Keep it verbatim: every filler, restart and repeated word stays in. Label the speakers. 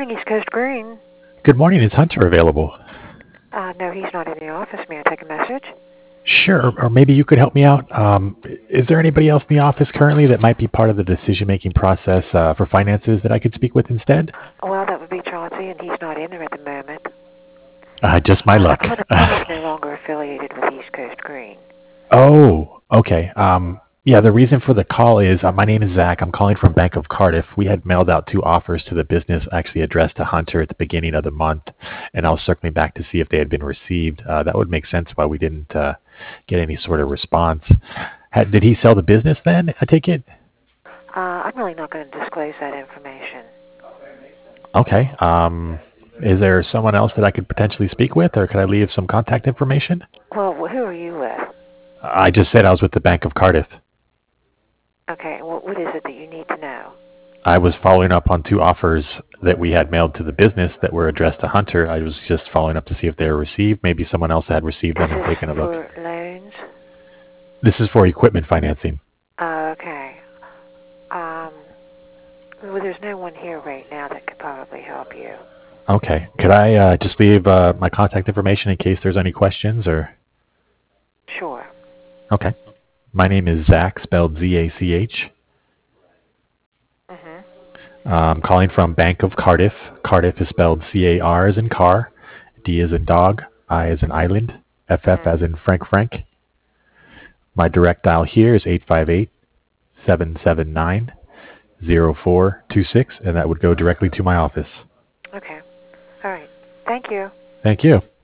Speaker 1: morning, East Coast Green.
Speaker 2: Good morning. Is Hunter available?
Speaker 1: Uh, no, he's not in the office. May I take a message?
Speaker 2: Sure, or maybe you could help me out. Um, is there anybody else in the office currently that might be part of the decision-making process uh, for finances that I could speak with instead?
Speaker 1: Well, that would be Chauncey, and he's not in there at the moment.
Speaker 2: Uh, just my
Speaker 1: Uh, the
Speaker 2: luck.
Speaker 1: clinic, clinic's no longer affiliated with East Coast Green.
Speaker 2: Oh, okay. Um, yeah, the reason for the call is uh, my name is Zach. I'm calling from Bank of Cardiff. We had mailed out two offers to the business, actually addressed to Hunter at the beginning of the month, and I was circling back to see if they had been received. Uh, that would make sense why we didn't uh, get any sort of response. Had, did he sell the business then, I take it?
Speaker 1: Uh, I'm really not going to disclose that information.
Speaker 2: Okay. Um, is there someone else that I could potentially speak with, or could I leave some contact information?
Speaker 1: Well, who are you with?
Speaker 2: I just said I was with the Bank of Cardiff.
Speaker 1: Okay, well, what is it that you need to know?
Speaker 2: I was following up on two offers that we had mailed to the business that were addressed to Hunter. I was just following up to see if they were received. Maybe someone else had received them
Speaker 1: This
Speaker 2: and
Speaker 1: is
Speaker 2: taken a look.
Speaker 1: for loans?
Speaker 2: This is for equipment financing.
Speaker 1: Uh, okay. Um, well, there's no one here right now that could probably help you.
Speaker 2: Okay. Could I uh, just leave uh, my contact information in case there's any questions? Or
Speaker 1: Sure.
Speaker 2: Okay. My name is Zach, spelled Z A C H.
Speaker 1: Mm-hmm.
Speaker 2: I'm calling from Bank of Cardiff. Cardiff is spelled C A R as in car, D as in dog, I as in island, F F
Speaker 1: Mm-hmm.
Speaker 2: as in Frank Frank. My direct dial here is eight five eight, seven seven nine, zero four two six, and that would go directly to my office.
Speaker 1: Okay. All right. Thank you.
Speaker 2: Thank you.